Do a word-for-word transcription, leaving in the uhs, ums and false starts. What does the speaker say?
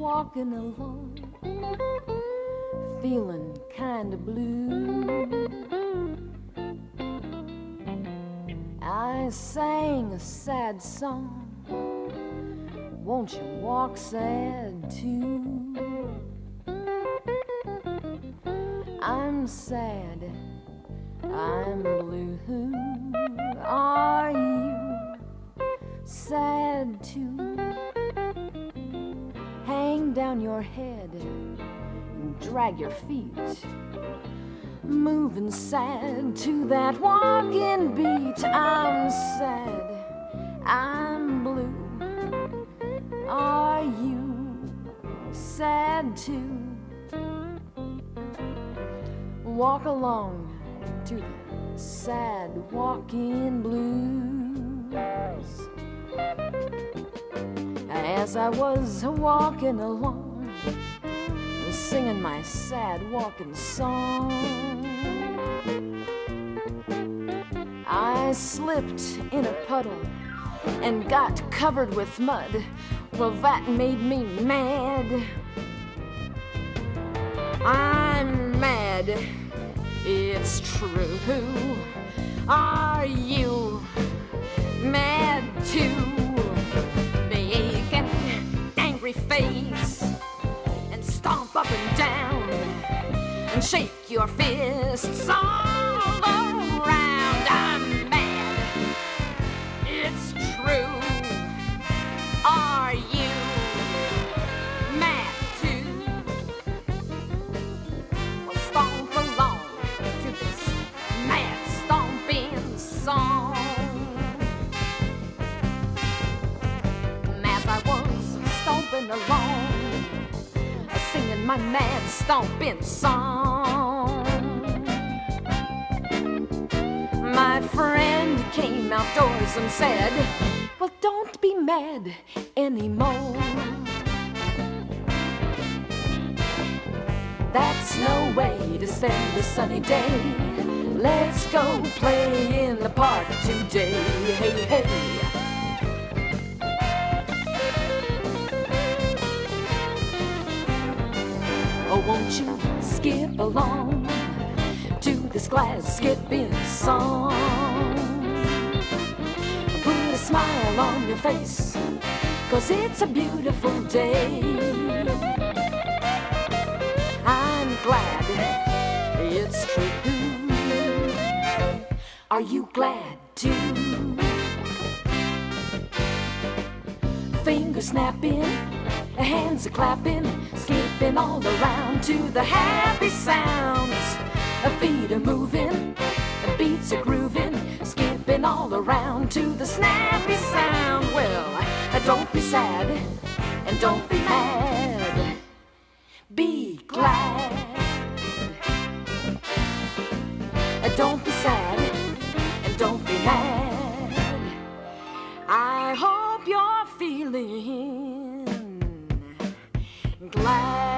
walking along, feeling kinda blue. I sang a sad song, won't you walk sad too? I'm sad, I'm blue. Are you sad too? Hang down your head and drag your feet, moving sad to that walking beat. I'm sad, I'm blue. Are you sad too? Walk along to the sad walking blues. As I was walking along, singing my sad walking song, I slipped in a puddle and got covered with mud. Well, that made me mad. I'm mad, it's true. Are you mad too? Big and angry face and stomp up and down and shake your fists all around. I'm mad, it's true. Are you mad too? Well, stomp along to this mad stomping song. As I was stomping along, singing my mad stomping song, my friend came outdoors and said, well, don't be mad anymore. That's no way to spend a sunny day. Let's go play in the park today. Hey, hey. Oh, won't you skip along to this glass skipping song? Put a smile on your face, 'cause it's a beautiful day. I'm glad it's true. Are you glad too? Fingers snapping, hands are clapping, skipping all around to the happy sounds. Feet are moving, beats are grooving, skipping all around to the snappy sound. Well, don't be sad and don't be mad. Be glad. Don't be sad and don't be mad. I hope you're feeling glad.